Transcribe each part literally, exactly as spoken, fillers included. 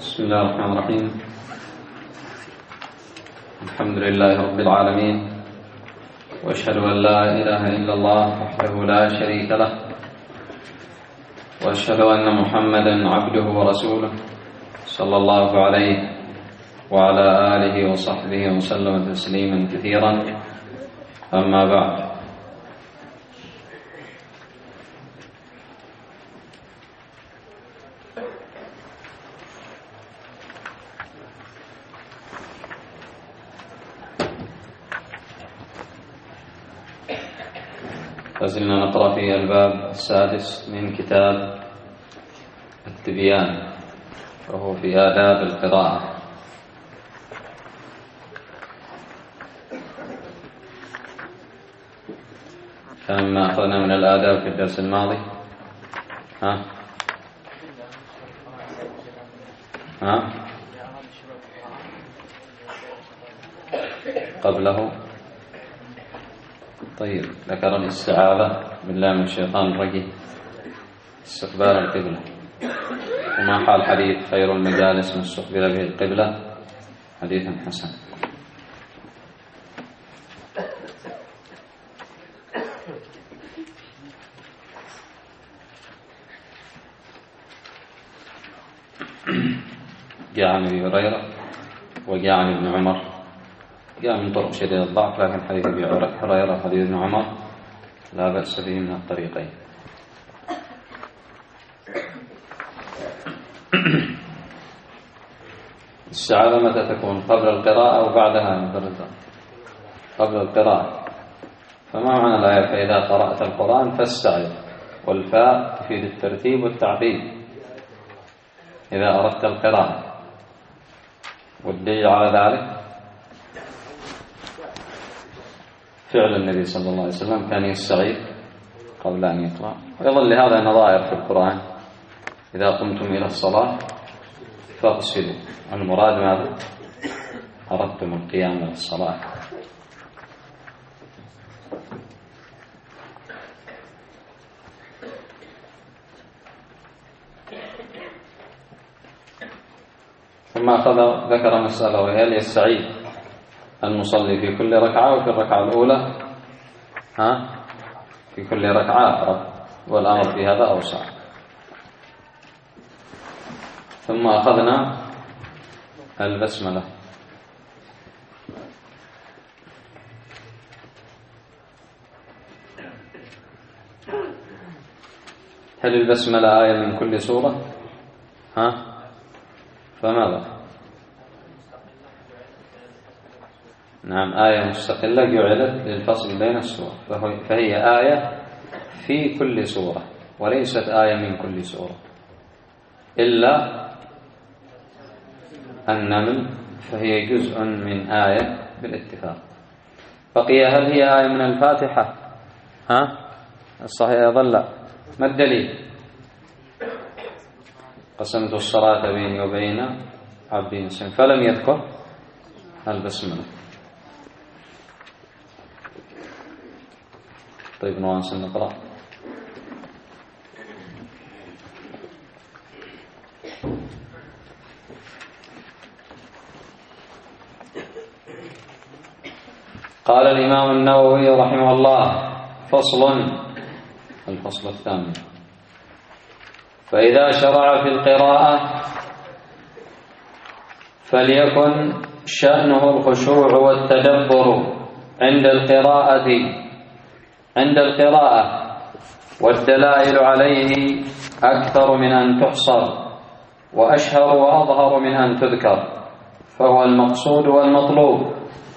بسم الله الرحمن الرحيم. الحمد لله رب العالمين، وأشهد أن لا إله إلا الله وحده لا شريك له، وأشهد أن محمدا عبده ورسوله صلى الله عليه وعلى آله وصحبه وسلم تسليما كثيرا. أما بعد، لازلنا نقرأ في الباب السادس من كتاب التبيان، وهو في آداب القراءة. كان ما أخذنا من الآداب في الدرس الماضي؟ ها؟ ها؟ قبله؟ طيب، ذكر الاستعاذة بالله من الشيطان الرجيم، استقبال القبلة، وما حال حديث خير المجالس من استقبل به القبلة، حديث حسن. جاء عن ابي هريرة وجاء عن ابن عمر، جاء من طرق شديد الضعف، لكن حديث ابي هريرة وحديث ابن عمر لا بأس به من الطريقين. السعادة متى تكون؟ قبل القراءة أو بعدها؟ قبل القراءة. فما معنى الآية فإذا قرأت القرآن فاستعذ؟ والفاء تفيد الترتيب والتعقيب إذا أردت القراءة، والدليل على ذلك فعل النبي صلى الله عليه وسلم، كان يستعيذ قبل أن يقرأ. ويظل لهذا نظائر في القرآن: إذا قمتم إلى الصلاة فاغسلوا. المراد ماذا؟ أردتم القيام إلى الصلاة. ثم أخذ ذكر مسألة، وهي هل يستعيذ المصلي في كل ركعة وفي الركعة الأولى؟ ها؟ في كل ركعة أقرب، والأمر في هذا أوسع. ثم أخذنا البسملة. هل البسملة آية من كل سورة؟ ها؟ فماذا؟ نعم، آية مستقلة جعلت للفصل بين السور، فهي آية في كل سورة، وليست آية من كل سورة، إلا النمل فهي جزء من آية بالاتفاق. بقي هل هي آية من الفاتحة؟ ها؟ الصحيح يظل لا. ما الدليل؟ قسمت الصلاة بيني وبين عبدي نصفين، فلم يذكر البسملة. طيب، نواصل نقرأ. قال الإمام النووي رحمه الله: فصل. الفصل الثامن: فإذا شرع في القراءة فليكن شأنه الخشوع والتدبر عند القراءة عند القراءة والدلائل عليه أكثر من أن تحصر، وأشهر وأظهر من أن تذكر، فهو المقصود والمطلوب.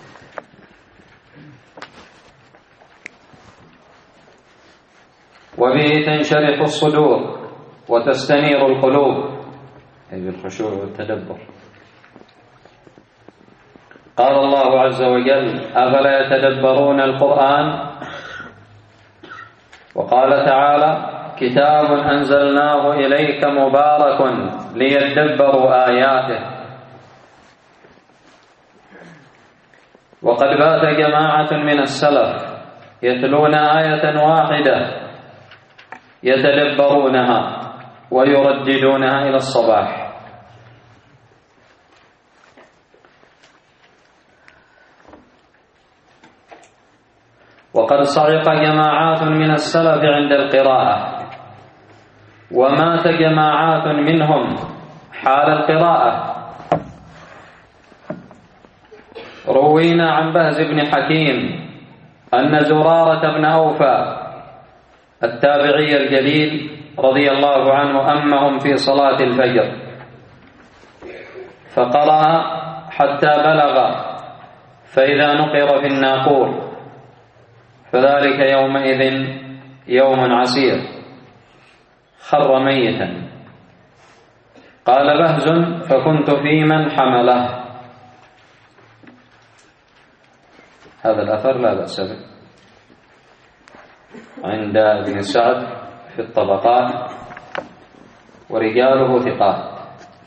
وبه تنشرح الصدور وتستنير القلوب، أي بالخشوع والتدبر. قال الله عز وجل: أفلا يتدبرون القرآن؟ وقال تعالى: كتاب أنزلناه إليك مبارك ليدبروا آياته. وقد بات جماعة من السلف يتلون آية واحدة يتدبرونها ويرددونها إلى الصباح، وقد صعق جماعات من السلف عند القراءة، ومات جماعات منهم حال القراءة. روينا عن بهز بن حكيم أن زرارة بن أوفى التابعي الجليل رضي الله عنه أمهم في صلاة الفجر فقرأ حتى بلغ فإذا نقر في الناقور فذلك يومئذ يوم عسير، خر ميتا. قال بهز فكنت في من حمله. هذا الأثر لا بأس به عند ابن سعد في الطبقات، ورجاله ثقات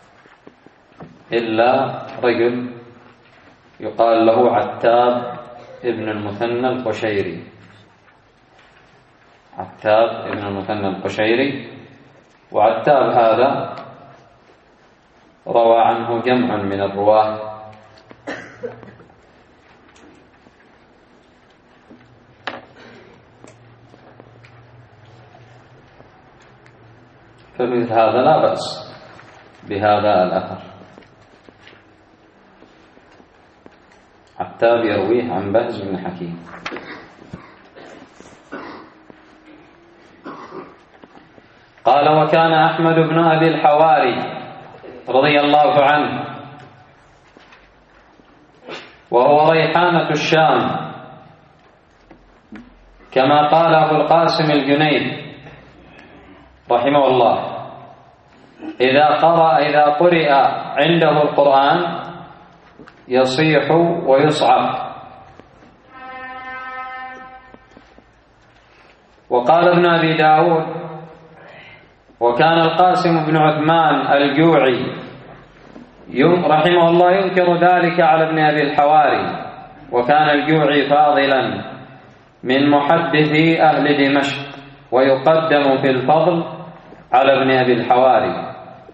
إلا رجل يقال له عتاب ابن المثنى القشيري. عتاب ابن المثنى القشيري، وعتاب هذا روى عنه جمع من الرواه. فمثل هذا لا بأس بهذا الأثر. عتاب يرويه عن بهز بن حكيم. قال وكان أحمد بن أبي الحواري رضي الله عنه وهو ريحانة الشام كما قال أبو القاسم الجنيد رحمه الله، إذا قرأ إذا قرئ عنده القرآن يصيح ويصعق. وقال ابن أبي داود وكان القاسم بن عثمان الجوعي رحمه الله ينكر ذلك على ابن أبي الحواري، وكان الجوعي فاضلا من محدثي أهل دمشق ويقدم في الفضل على ابن أبي الحواري.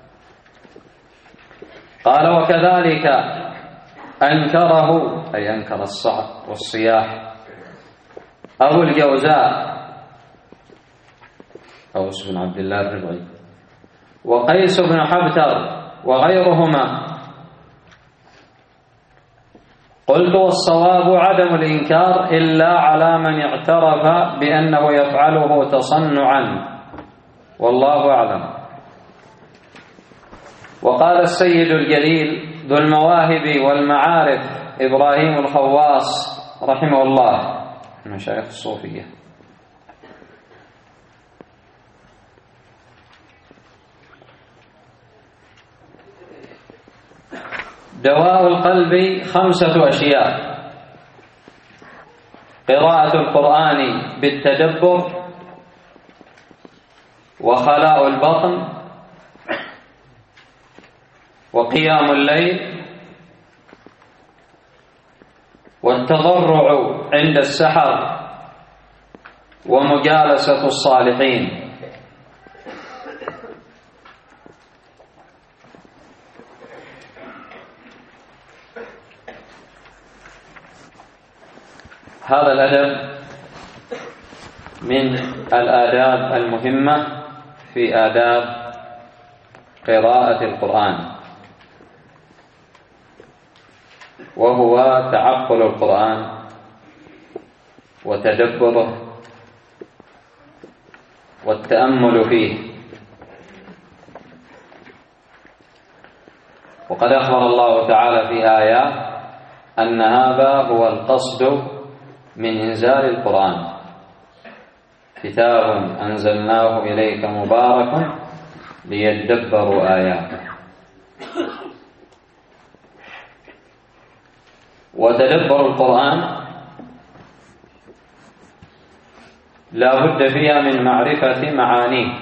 قال وكذلك أنكره أي أنكر الصعق والصياح أبو الجوزاء أوس بن عبد الله الربعي وقيس بن حبتر وغيرهما. قلت والصواب عدم الإنكار إلا على من اعترف بأنه يفعله تصنعا، والله أعلم. وقال السيد الجليل ذو المواهب والمعارف إبراهيم الخواص رحمه الله من مشايخ الصوفية: دواء القلب خمسة أشياء: قراءة القرآن بالتدبر، وخلاء البطن، وقيام الليل، والتضرع عند السحر، ومجالسة الصالحين. هذا الأدب من الآداب المهمة في آداب قراءة القرآن، وهو تعقل القرآن وتدبره والتأمل فيه. وقد أخبر الله تعالى في آيات أن هذا هو القصد من إنزال القرآن: كتاب أنزلناه إليك مبارك ليدبروا آياته. وتدبر القرآن لا بد فيها من معرفة معانيه،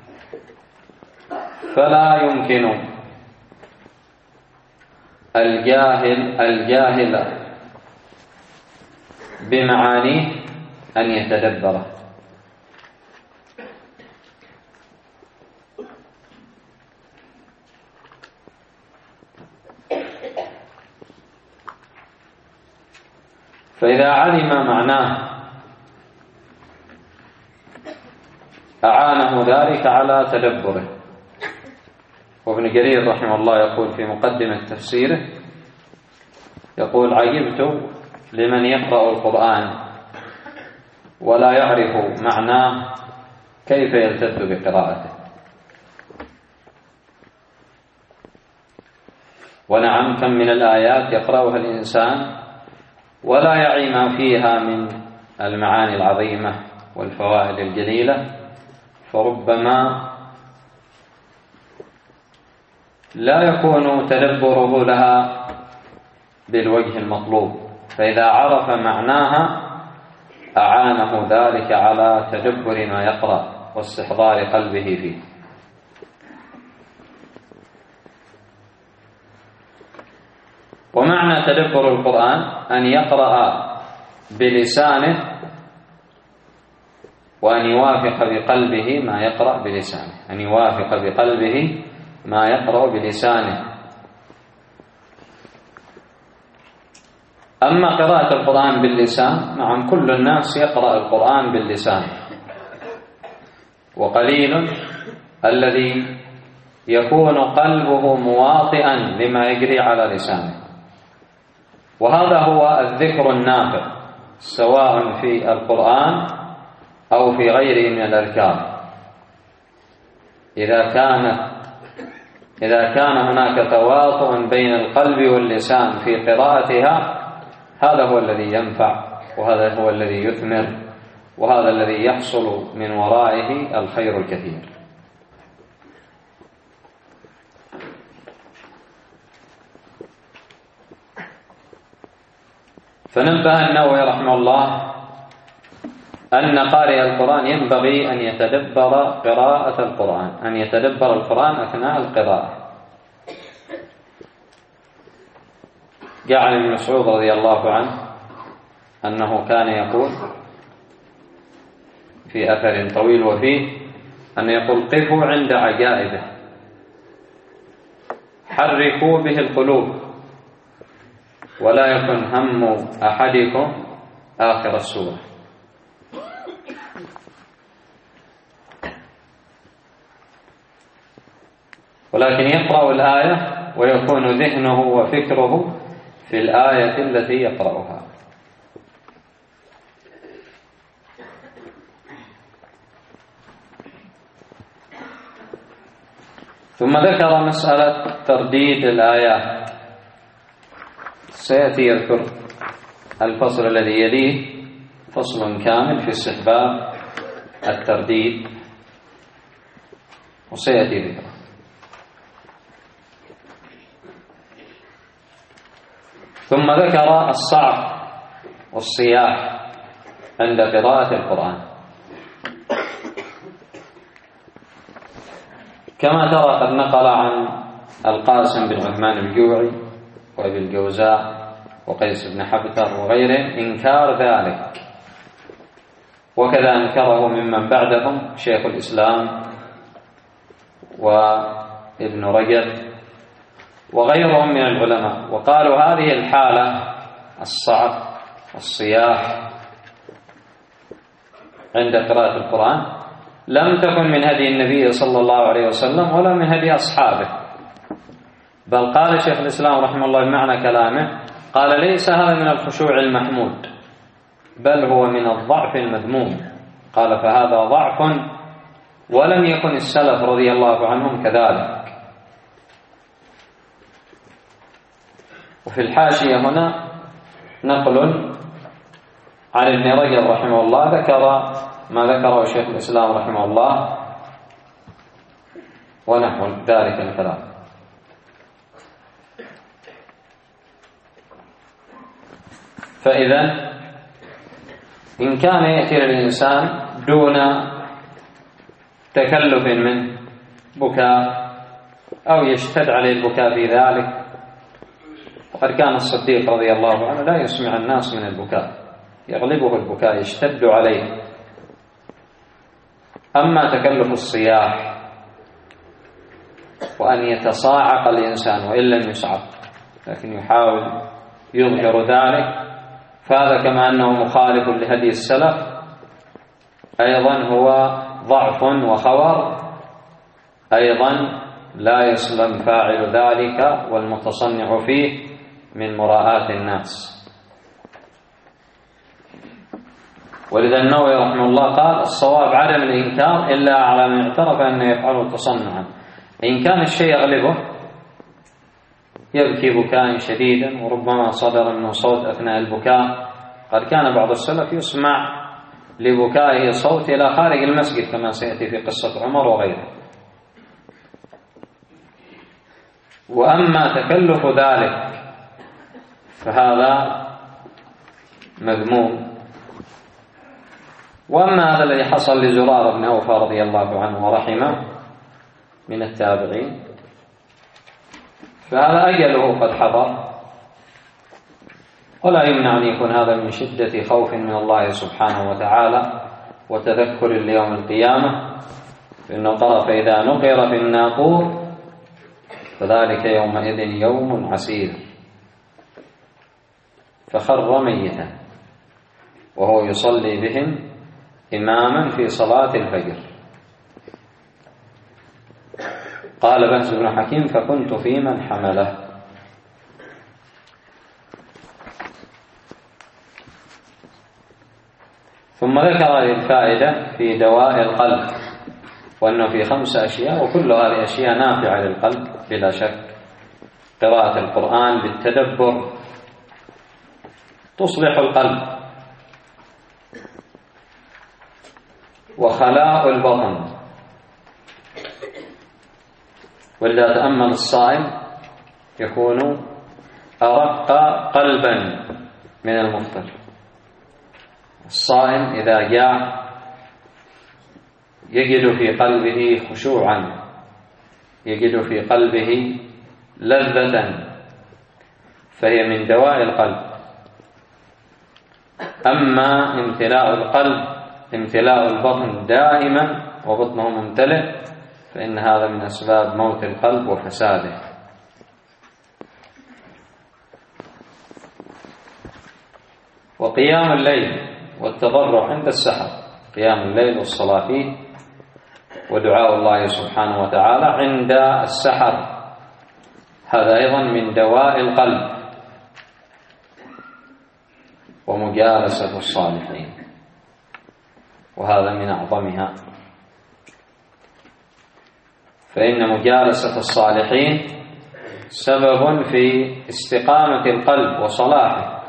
فلا يمكن الجاهل الجاهل بمعانيه أن يتدبره. فإذا علم معناه ذلك على تدبره. وابن جرير رحمه الله يقول في مقدمة تفسيره، يقول: عجبت لمن يقرأ القرآن ولا يعرف معناه كيف يلتذ بقراءته. ونعم، كم من الآيات يقرأها الإنسان ولا يعي ما فيها من المعاني العظيمة والفوائد الجليلة، فربما لا يكون تدبره لها بالوجه المطلوب، فإذا عرف معناها أعانه ذلك على تدبر ما يقرأ واستحضار قلبه فيه. ومعنى تدبر القرآن أن يقرأ بلسانه وأن يوافق بقلبه ما يقرأ بلسانه، أن يوافق بقلبه ما يقرأ بلسانه. أما قراءة القرآن باللسان، نعم كل الناس يقرأ القرآن باللسان، وقليل الذي يكون قلبه مواطئا لما يجري على لسانه، وهذا هو الذكر النافع سواء في القرآن أو في غيره من الأذكار. إذا كان إذا كان هناك تواطؤ بين القلب واللسان في قراءتها، هذا هو الذي ينفع، وهذا هو الذي يثمر، وهذا الذي يحصل من ورائه الخير الكثير. فنبه النووي رحمه الله أن قارئ القرآن ينبغي أن يتدبر قراءة القرآن، أن يتدبر القرآن أثناء القراءة. جاء عن ابن مسعود رضي الله عنه أنه كان يقول في أثر طويل وفيه أن يقول: قفوا عند عجائبه، حركوا به القلوب، ولا يكن هم أحدكم آخر السورة. ولكن يقرأ الآية ويكون ذهنه وفكره في الآية التي يقرأها. ثم ذكر مسألة ترديد الآيات، سيأتي يذكر الفصل الذي يليه فصل كامل في استحباب الترديد، وسيأتي ذكره. ثم ذكر الصعق والصياح عند قراءة القرآن. كما ترى قد نقل عن القاسم بن عثمان الجوعي وابي الجوزاء وقيس بن حبتر وغيرهم إنكار ذلك، وكذا أنكره ممن بعدهم شيخ الإسلام وابن رجب وغيرهم من العلماء، وقالوا هذه الحالة الصعق والصياح عند قراءة القرآن لم تكن من هدي النبي صلى الله عليه وسلم ولا من هدي أصحابه، بل قال شيخ الإسلام رحمه الله بمعنى كلامه، قال: ليس هذا من الخشوع المحمود، بل هو من الضعف المذموم. قال: فهذا ضعف ولم يكن السلف رضي الله عنهم كذلك. وفي الحاشية هنا نقل عن ابن رجب رحمه الله ذكر ما ذكره شيخ الإسلام رحمه الله ونحو ذلك الكلام. فإذا إن كان يأتي للإنسان دون تكلف منه بكاء أو يشتد عليه البكاء في ذلك، وقد كان الصديق رضي الله عنه لا يسمع الناس من البكاء، يغلبه البكاء يشتد عليه. أما تكلف الصياح وأن يتصاعق الإنسان وإن لم يصعق لكن يحاول يظهر ذلك، فهذا كما أنه مخالف لهدي السلف أيضا هو ضعف وخور أيضا لا يسلم فاعل ذلك والمتصنع فيه من مراءاة الناس. ولذا النووي رحمه الله قال الصواب عدم الإنكار إلا على من اعترف أنه يفعله تصنعا. إن كان الشيء يغلبه يبكي بكاء شديدا وربما صدر منه صوت أثناء البكاء، قد كان بعض السلف يسمع لبكائه صوت إلى خارج المسجد كما سيأتي في قصة عمر وغيره. وأما تكلف ذلك فهذا مذموم. وأما هذا الذي حصل لزرار بن أوفى رضي الله عنه ورحمه من التابعين فهذا أجله قد حضر، ولا يمنع أن يكون هذا من شدة خوف من الله سبحانه وتعالى وتذكر ليوم القيامة، فإنه قال فإذا نقر في الناقور فذلك يومئذ يوم عسير، فخر ميتا وهو يصلي بهم إماما في صلاة الفجر. قال بهز بن حكيم فكنت في من حمله. ثم ذكر الفائدة في دواء القلب، وأنه في خمس أشياء وكل هذه أشياء نافعة للقلب بلا شك. قراءة القرآن بالتدبر تصلح القلب، وخلاء البطن، ولذا تأمل الصائم يكون أرق قلبا من المفطر. الصائم إذا جاع يجد في قلبه خشوعا، يجد في قلبه لذة، فهي من دواء القلب. أما امتلاء القلب امتلاء البطن دائما وبطنه ممتلئ فإن هذا من أسباب موت القلب وفساده. وقيام الليل والتضرع عند السحر، قيام الليل والصلاة فيه ودعاء الله سبحانه وتعالى عند السحر، هذا أيضا من دواء القلب. ومجالسة الصالحين، وهذا من أعظمها، فإن مجالسة الصالحين سبب في استقامة القلب وصلاحه.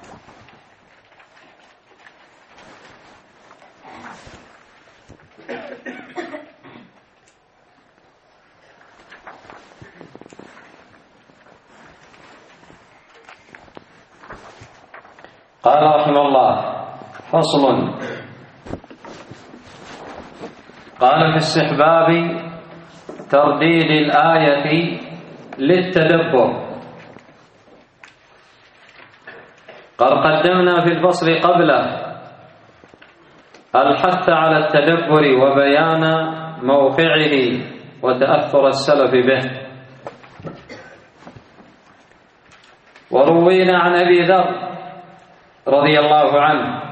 قال رحمه الله فصل. قال في استحباب ترديد الآية للتدبر. قد قدمنا في الفصل قبله الحث على التدبر وبيان موقعه وتأثر السلف به. وروينا عن أبي ذر رضي الله عنه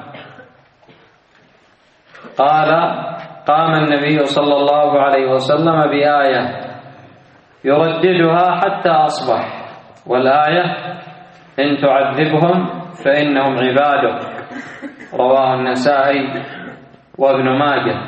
قال قام النبي صلى الله عليه وسلم بآية يرددها حتى أصبح، والآية إن تعذبهم فإنهم عبادك، رواه النسائي وابن ماجه.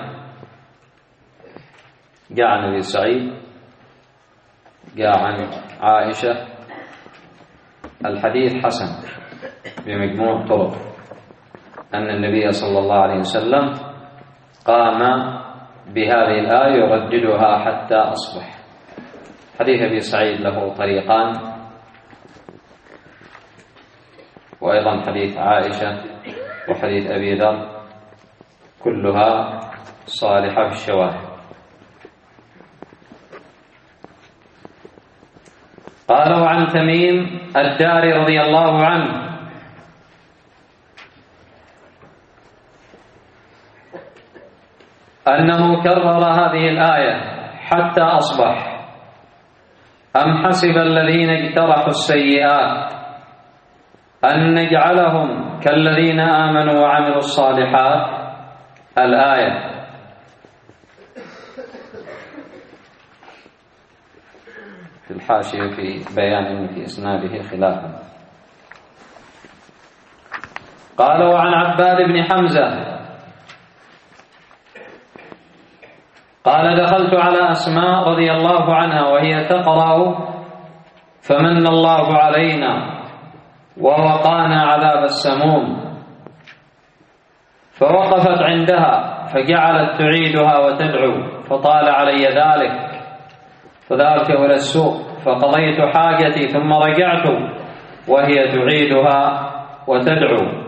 جاء عن أبي سعيد، جاء عن عائشة، الحديث حسن بمجموع طرق أن النبي صلى الله عليه وسلم قام بهذه الآية يرددها حتى أصبح. حديث أبي سعيد له طريقان، وأيضا حديث عائشة وحديث أبي ذر كلها صالحة بالشواهد. قال وعن تميم الداري رضي الله عنه أنه كرر هذه الآية حتى أصبح أم حسب الذين اجترحوا السيئات أن نجعلهم كالذين آمنوا وعملوا الصالحات الآية. في الحاشية في بيان أن في إسناده خلافا. قال: وعن عباد بن حمزة قال: دخلت على أسماء رضي الله عنها وهي تقرأ: فمن الله علينا ووقانا عذاب السموم، فوقفت عندها فجعلت تعيدها وتدعو، فطال علي ذلك فذهبت إلى السوق فقضيت حاجتي ثم رجعت وهي تعيدها وتدعو.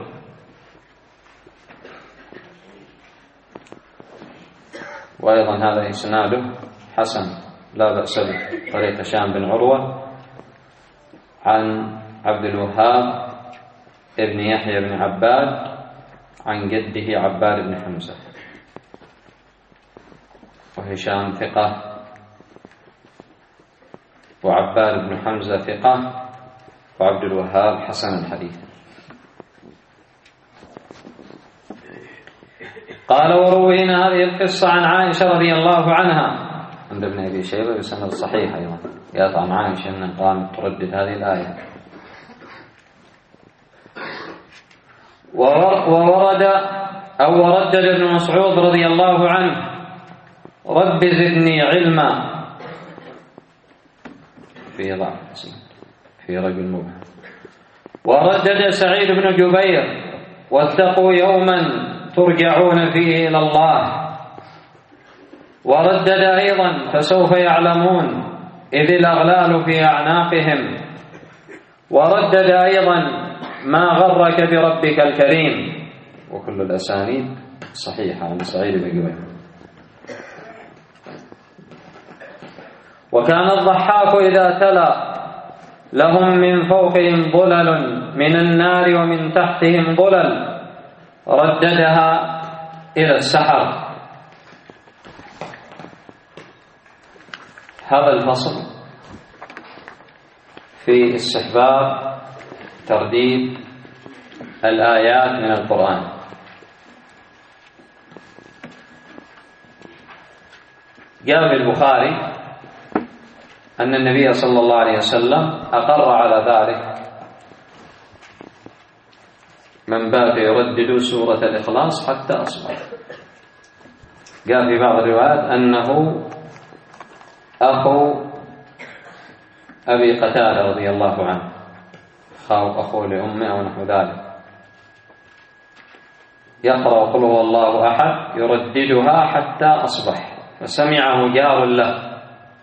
وأيضا هذا إسناده حسن لا بأس به، طريق هشام بن عروة عن عبد الوهاب ابن يحيى بن عباد عن جده عباد بن حمزة، وهشام ثقة وعباد بن حمزة ثقة وعبد الوهاب حسن الحديث. قال: وروينا هذه القصة عن عائشة رضي الله عنها عند ابن أبي شيبة بسند صحيح أيضا، يطعن عائشة أن قامت تردد هذه الآية. وورد أو وردد ابن مسعود رضي الله عنه: رب زدني علما، في ضعف في رجل مبهم. وردد سعيد بن جبير: واتقوا يوما ترجعون فيه إلى الله. وردد أيضا: فسوف يعلمون إذ الأغلال في أعناقهم. وردد أيضا: ما غرك بربك الكريم. وكل الأسانيد صحيحة عن سعيد بن جبير. وكان الضحاك إذا تلا: لهم من فوقهم ظلل من النار ومن تحتهم ظلل، رددها إلى السحر. هذا الفصل في استحباب ترديد الآيات من القرآن. جاء في البخاري أن النبي صلى الله عليه وسلم أقر على ذلك، من بات يردد سورة الإخلاص حتى أصبح. جاء في بعض الروايات أنه أخو أبي قتادة رضي الله عنه، أخو لأمه أو نحو ذلك، يقرأ قل هو الله أحد يرددها حتى أصبح، فسمعه جار له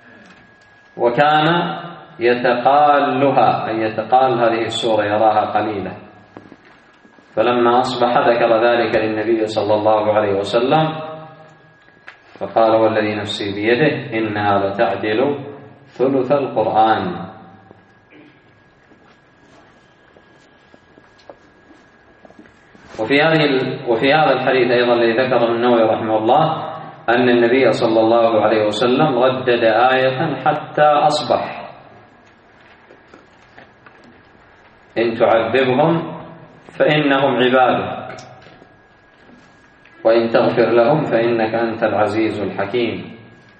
وكان يتقالها، أي يتقال هذه السورة يراها قليلة، فلما أصبح ذكر ذلك للنبي صلى الله عليه وسلم فقال: والذي نفسي بيده إنها لتعدل ثلث القرآن. وفي هذه وفي هذا الحديث أيضا الذي ذكره النووي رحمه الله أن النبي صلى الله عليه وسلم ردد آية حتى أصبح: إن تعذبهم فإنهم عبادك وإن تغفر لهم فإنك أنت العزيز الحكيم.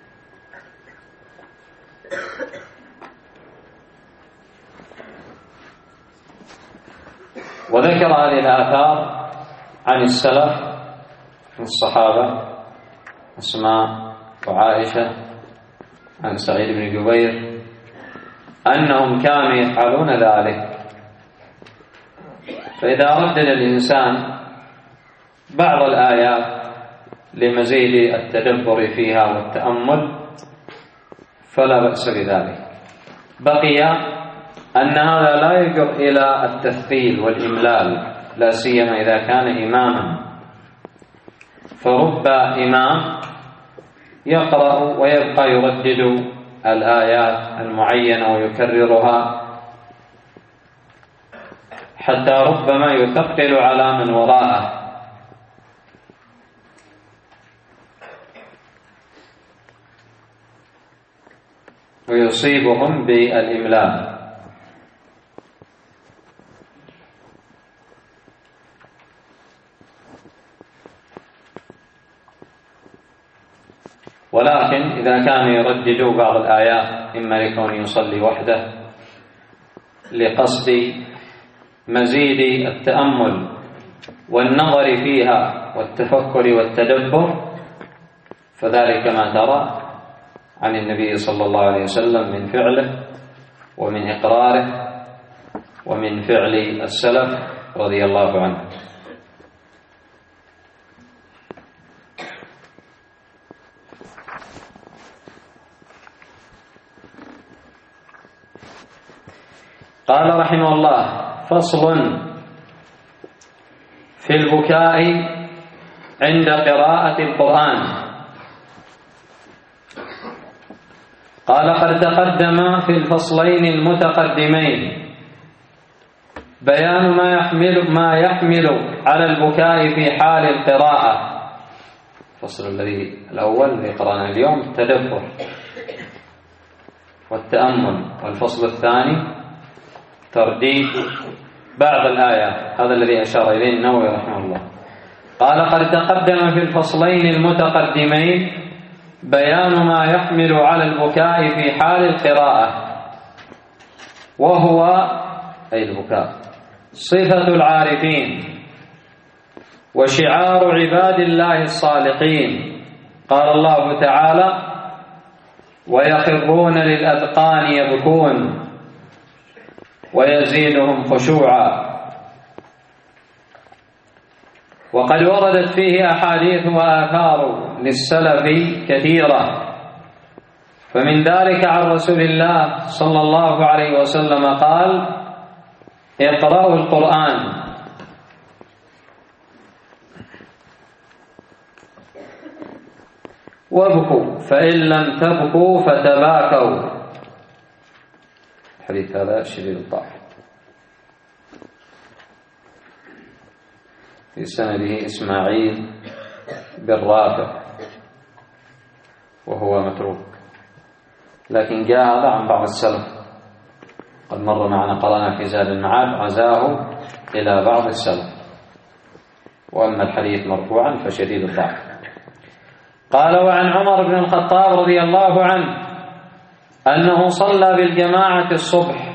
وذكر هذه الآثار عن السلف من الصحابة أسماء وعائشة عن سعيد بن جبير أنهم كانوا يفعلون ذلك. فإذا ردد الإنسان بعض الآيات لمزيد التدبر فيها والتأمل فلا بأس بذلك. بقي أن هذا لا يجر إلى التثقيل والإملال، لا سيما إذا كان إماما، فرب إمام يقرأ ويبقى يردد الآيات المعينة ويكررها حتى ربما يثقل على من وراءه. ويصيبهم بالإملاء. ولكن إذا كان يردد بعض الآيات إما لكون يصلي وحده لقصد مزيد التأمل والنظر فيها والتفكر والتدبر، فذلك ما ترى عن النبي صلى الله عليه وسلم من فعله ومن إقراره ومن فعل السلف رضي الله عنه. قال رحمه الله: فصل في البكاء عند قراءة القرآن. قال: قد تقدم في الفصلين المتقدمين بيان ما يحمل ما يحمل على البكاء في حال القراءة. الفصل الذي الأول الذي قرأنا اليوم التدبر والتأمل، والفصل الثاني ترديد بعض الآيات، هذا الذي أشار إليه النووي رحمه الله. قال: قد تقدم في الفصلين المتقدمين بيان ما يحمل على البكاء في حال القراءة، وهو أي البكاء صفة العارفين وشعار عباد الله الصالحين. قال الله تعالى: ويخرون للأذقان يبكون ويزيدهم خشوعا. وقد وردت فيه أحاديث وآثار للسلف كثيرة، فمن ذلك عن رسول الله صلى الله عليه وسلم قال: اقرأوا القرآن وابكوا فإن لم تبكوا فتباكوا. الحديث هذا شديد الضعف، في سنده إسماعيل بن رافع وهو متروك، لكن جاء هذا عن بعض السلف، قد مر معنا قرأنا في زاد المعاد عزاه إلى بعض السلف، وأما الحديث مرفوعا فشديد الضعف. قال: وعن عمر بن الخطاب رضي الله عنه أنه صلى بالجماعة الصبح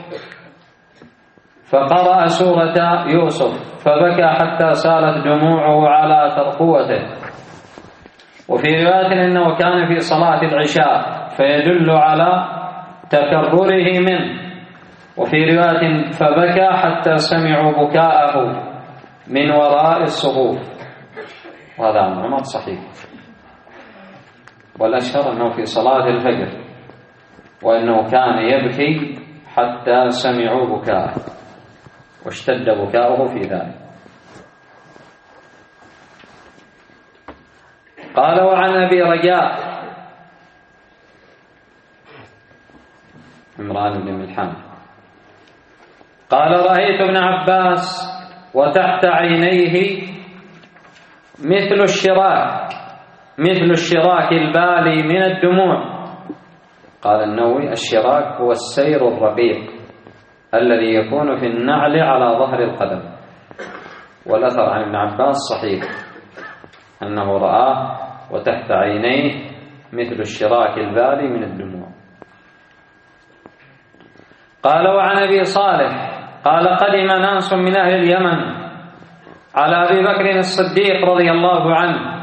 فقرأ سورة يوسف فبكى حتى سالت دموعه على ترقوته. وفي رواية أنه كان في صلاة العشاء فيدل على تكرره منه. وفي رواية فبكى حتى سمعوا بكاءه من وراء الصفوف. وهذا عن عمر صحيح، والأشهر أنه في صلاة الفجر، وأنه كان يبكي حتى سمعوا بكاءه واشتد بكاؤه في ذلك. قال: وعن أبي رجاء عمران بن ملحان قال: رأيت ابن عباس وتحت عينيه مثل الشراك مثل الشراك البالي من الدموع. قال النووي: الشراك هو السير الرقيق الذي يكون في النعل على ظهر القدم. والأثر عن ابن عباس صحيح أنه رآه وتحت عينيه مثل الشراك البالي من الدموع. قال: وعن أبي صالح قال: قدم ناس من أهل اليمن على أبي بكر الصديق رضي الله عنه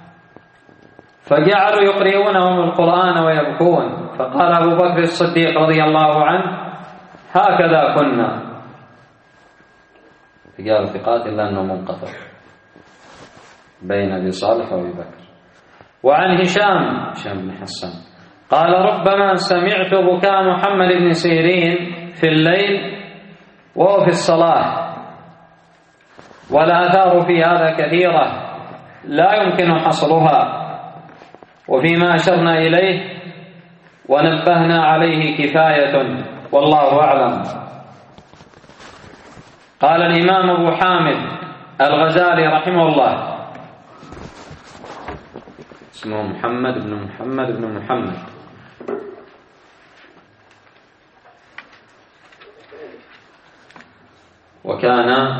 فجعلوا يقرؤونهم القرآن ويبكون، فقال أبو بكر الصديق رضي الله عنه: هكذا كنا. قال ثقات إلا أنه منقطع بين أبي صالح وأبي بكر. وعن هشام هشام بن حسان قال: ربما سمعت بكاء محمد بن سيرين في الليل وهو في الصلاة. والآثار في هذا كثيرة لا يمكن حصرها، وفيما أشرنا إليه ونبهنا عليه كفاية، والله أعلم. قال الإمام أبو حامد الغزالي رحمه الله، اسمه محمد بن محمد بن محمد، وكان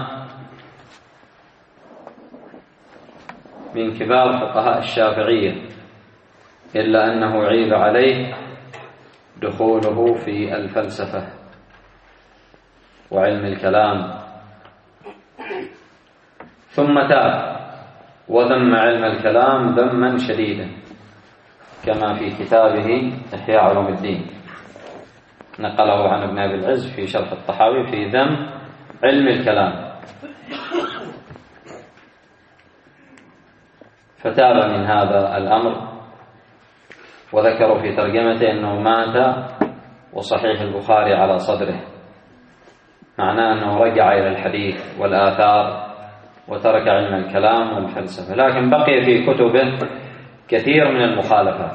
من كبار فقهاء الشافعية إلا أنه عيب عليه دخوله في الفلسفة وعلم الكلام، ثم تاب وذم علم الكلام ذما شديدا كما في كتابه إحياء علوم الدين، نقله عن ابن أبي العز في شرح الطحاوي في ذم علم الكلام، فتاب من هذا الأمر. وذكروا في ترجمته أنه مات وصحيح البخاري على صدره، معناه أنه رجع إلى الحديث والآثار وترك علم الكلام والفلسفة، لكن بقي في كتبه كثير من المخالفات،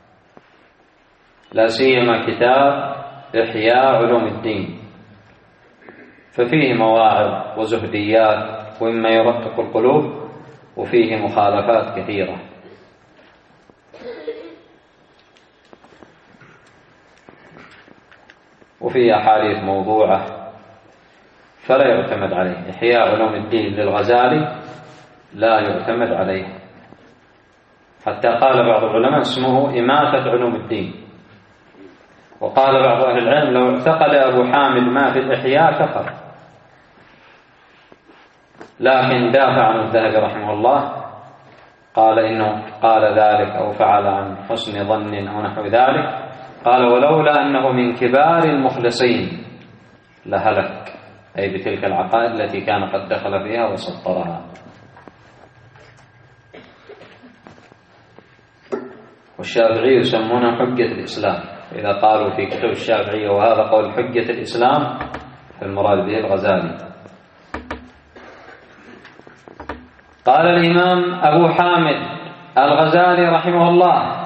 لا سيما كتاب إحياء علوم الدين، ففيه مواعظ وزهديات ومما يرقق القلوب، وفيه مخالفات كثيرة. وفيه أحاديث موضوعة فلا يعتمد عليه. إحياء علوم الدين للغزالي لا يعتمد عليه، حتى قال بعض العلماء اسمه إماتة علوم الدين. وقال بعض أهل العلم لو اعتقد أبو حامد ما في الإحياء كفر، لكن دافع عن الذهبي رحمه الله، قال إنه قال ذلك أو فعل عن حسن ظن أو نحو ذلك، قال ولولا أنه من كبار المخلصين لهلك، أي بتلك العقائد التي كان قد دخل فيها وسطرها. والشافعي يسمونه حجة الإسلام، إذا قالوا في كتب الشافعية وهذا قول حجة الإسلام فالمراد به الغزالي. قال الإمام أبو حامد الغزالي رحمه الله: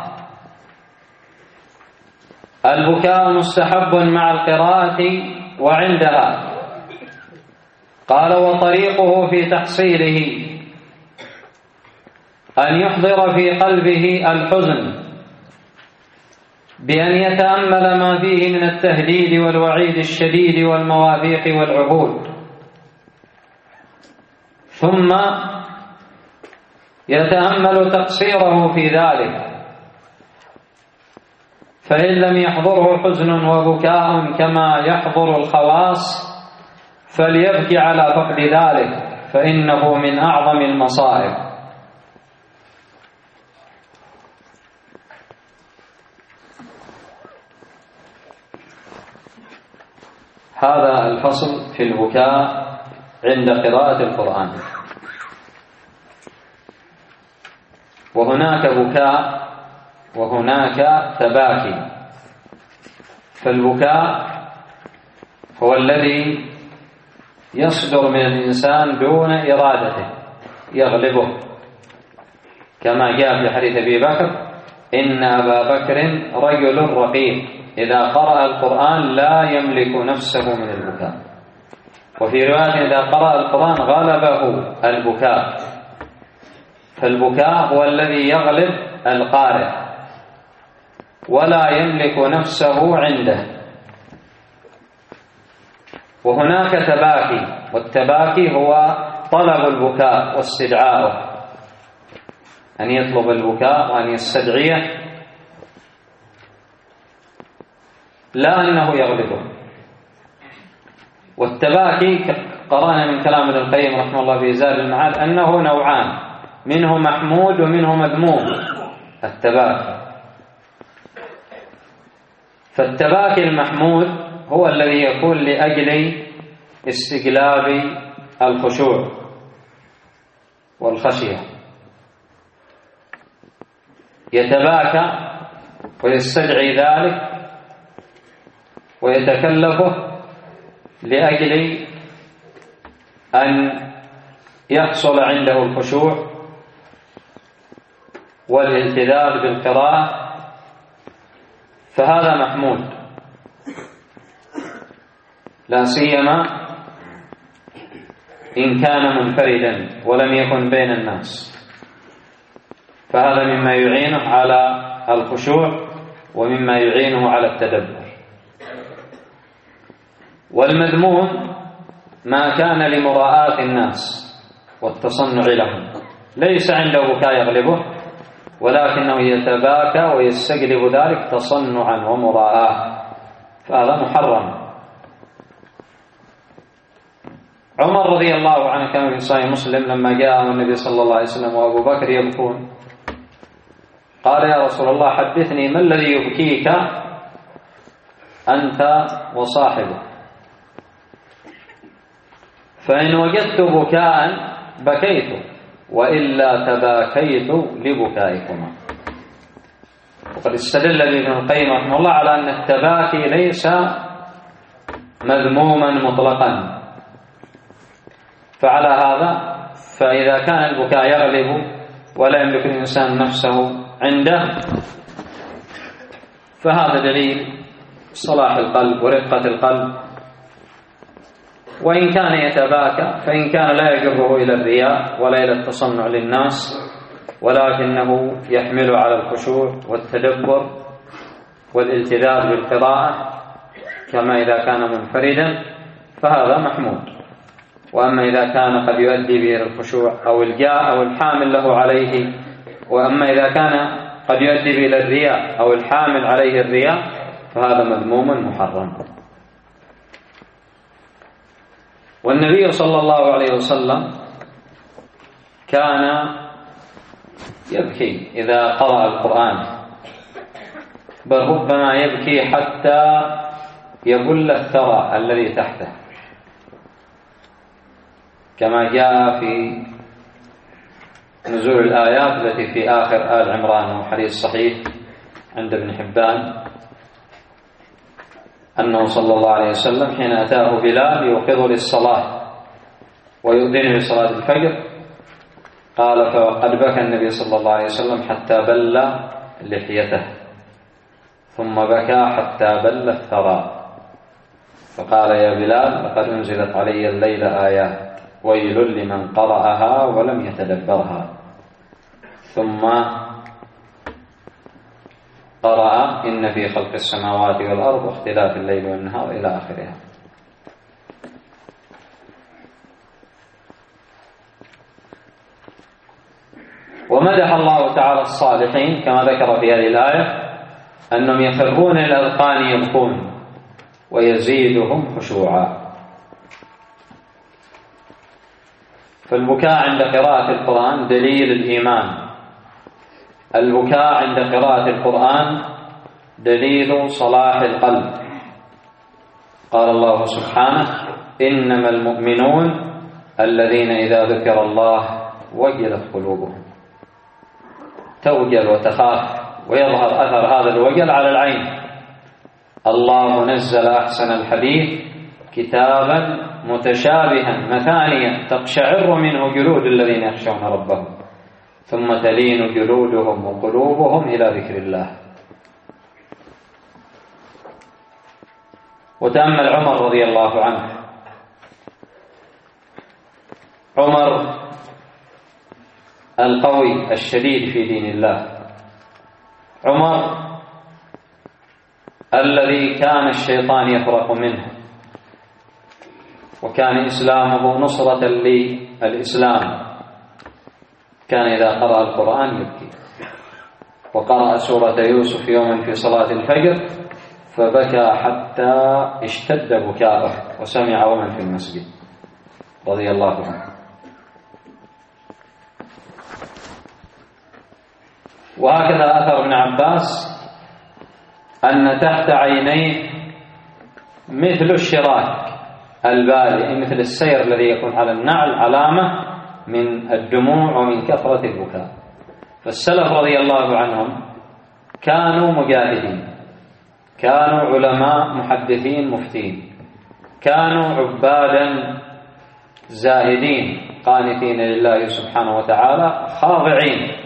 البكاء مستحب مع القراءة وعندها. قال: وطريقه في تحصيله أن يحضر في قلبه الحزن بأن يتأمل ما فيه من التهديد والوعيد الشديد والمواثيق والعهود، ثم يتأمل تقصيره في ذلك، فإن لم يحضره حزن وبكاء كما يحضر الخواص فليبكي على فقد ذلك، فإنه من أعظم المصائب. هذا الفصل في البكاء عند قراءة القرآن. وهناك بكاء وهناك تباكي. فالبكاء هو الذي يصدر من الإنسان دون إرادته، يغلبه، كما جاء في حديث أبي بكر: إن أبا بكر رجل رقيق إذا قرأ القرآن لا يملك نفسه من البكاء. وفي رواية: إذا قرأ القرآن غلبه البكاء. فالبكاء هو الذي يغلب القارئ ولا يملك نفسه عنده. وهناك تباكي، والتباكي هو طلب البكاء واستدعاؤه، أن يطلب البكاء وأن يستدعيه، لا أنه يغلبه. والتباكي قرأنا من كلام ابن القيم رحمه الله في زاد المعاد أنه نوعان، منه محمود ومنه مذموم التباكي. فالتباكي المحمود هو الذي يكون لأجل استجلاب الخشوع والخشية، يتباكى ويستدعي ذلك ويتكلفه لأجل أن يحصل عنده الخشوع والالتذاذ بالقراءة، فهذا محمود، لا سيما إن كان منفردا ولم يكن بين الناس، فهذا مما يعينه على الخشوع ومما يعينه على التدبر. والمذموم ما كان لمراءاة الناس والتصنع لهم، ليس عنده بكاء يغلبه ولكنه يتباكى ويستجلب ذلك تصنعا ومراءة، فهذا محرم. عمر رضي الله عنه كما في صحيح مسلم لما جاء النبي صلى الله عليه وسلم وأبو بكر يبكون قال: يا رسول الله حدثني ما الذي يبكيك أنت وصاحبك؟ فإن وجدت بكاء بكيت وإلا تباكيت لبكائكما. وقد استدل ابن القيم رحمه الله على أن التباكي ليس مذموما مطلقا، فعلى هذا فإذا كان البكاء يغلب ولا يملك الإنسان نفسه عنده فهذا دليل صلاح القلب ورقة القلب. وإن كان يتباكى فإن كان لا يجره إلى الرياء ولا إلى التصنع للناس، ولكنه يحمل على الخشوع والتدبر والالتذاذ بالقراءة كما إذا كان منفردا فهذا محمود. وأما إذا كان قد يؤدي به إلى الخشوع أو الجاء أو الحامل له عليه، وأما إذا كان قد يؤدي به إلى الرياء أو الحامل عليه الرياء فهذا مذموم محرم. والنبي صلى الله عليه وسلم كان يبكي إذا قرأ القرآن، بل ربما يبكي حتى يبل الثرى الذي تحته، كما جاء في نزول الآيات التي في آخر آل عمران وحديث صحيح عند ابن حبان أنه صلى الله عليه وسلم حين أتاه بلال يوقظ للصلاة ويؤذن لصلاة الفجر قال: فقد بكى النبي صلى الله عليه وسلم حتى بل لحيته، ثم بكى حتى بل الثرى، فقال: يا بلال لقد أنزلت علي الليل آيات ويل لمن قرأها ولم يتدبرها. ثم قرأ: إن في خلق السماوات والأرض واختلاف الليل والنهار إلى آخرها. ومدح الله تعالى الصالحين كما ذكر في هذه الآية أنهم يخرون إلى الأذقان يبكون ويزيدهم خشوعا. فالبكاء عند قراءة القرآن دليل الإيمان، البكاء عند قراءة القرآن دليل صلاح القلب. قال الله سبحانه: إنما المؤمنون الذين إذا ذكر الله وجلت قلوبهم. توجل وتخاف ويظهر أثر هذا الوجل على العين. الله نزل أحسن الحديث كتابا متشابها مثانيا تقشعر منه جلود الذين يخشون ربهم ثم تلين جلودهم وقلوبهم إلى ذكر الله. وتأمل عمر رضي الله عنه، عمر القوي الشديد في دين الله، عمر الذي كان الشيطان يفرق منه، وكان إسلامه نصرة للإسلام. كان إذا قرأ القرآن يبكي، وقرأ سورة يوسف يوما في صلاة الفجر فبكى حتى اشتد بكاؤه وسمع ومن في المسجد رضي الله عنه. وهكذا أثر ابن عباس أن تحت عينيه مثل الشراك البالي، مثل السير الذي يكون على النعل، علامة من الدموع ومن كثرة البكاء. فالسلف رضي الله عنهم كانوا مجاهدين، كانوا علماء محدثين مفتين، كانوا عبادا زاهدين قانتين لله سبحانه وتعالى خاضعين،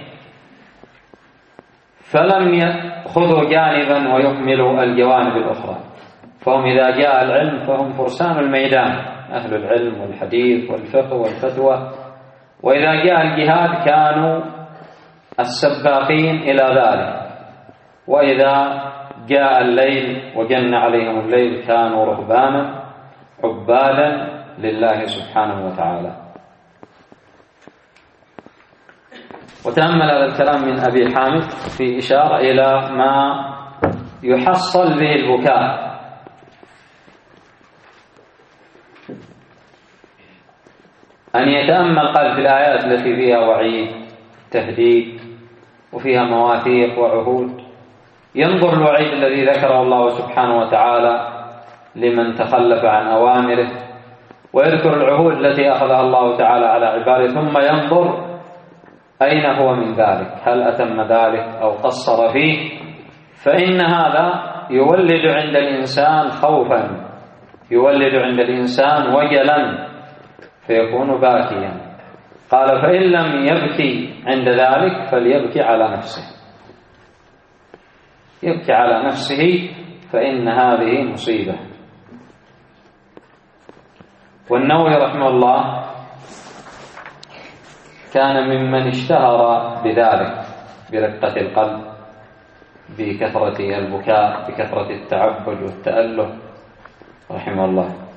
فلم يأخذوا جانبا ويكملوا الجوانب الأخرى. فهم إذا جاء العلم فهم فرسان الميدان، أهل العلم والحديث والفقه والفتوى، وإذا جاء الجهاد كانوا السباقين إلى ذلك، وإذا جاء الليل وجن عليهم الليل كانوا رهبانا عبادا لله سبحانه وتعالى. وتأمل هذا الكلام من أبي حامد في إشارة إلى ما يحصل به البكاء. أن يتأمل قلب في الآيات التي فيها وعيد تهديد وفيها مواثيق وعهود، ينظر الوعيد الذي ذكره الله سبحانه وتعالى لمن تخلف عن أوامره، ويذكر العهود التي أخذها الله تعالى على عباده، ثم ينظر أين هو من ذلك، هل أتم ذلك أو قصر فيه. فإن هذا يولد عند الإنسان خوفا، يولد عند الإنسان وجلا، فيكون باكيا. قال فإن لم يبكي عند ذلك فليبكي على نفسه، يبكي على نفسه، فإن هذه مصيبة. والنووي رحمه الله كان ممن اشتهر بذلك، برقة القلب، بكثرة البكاء، بكثرة التعبد والتأله رحمه الله.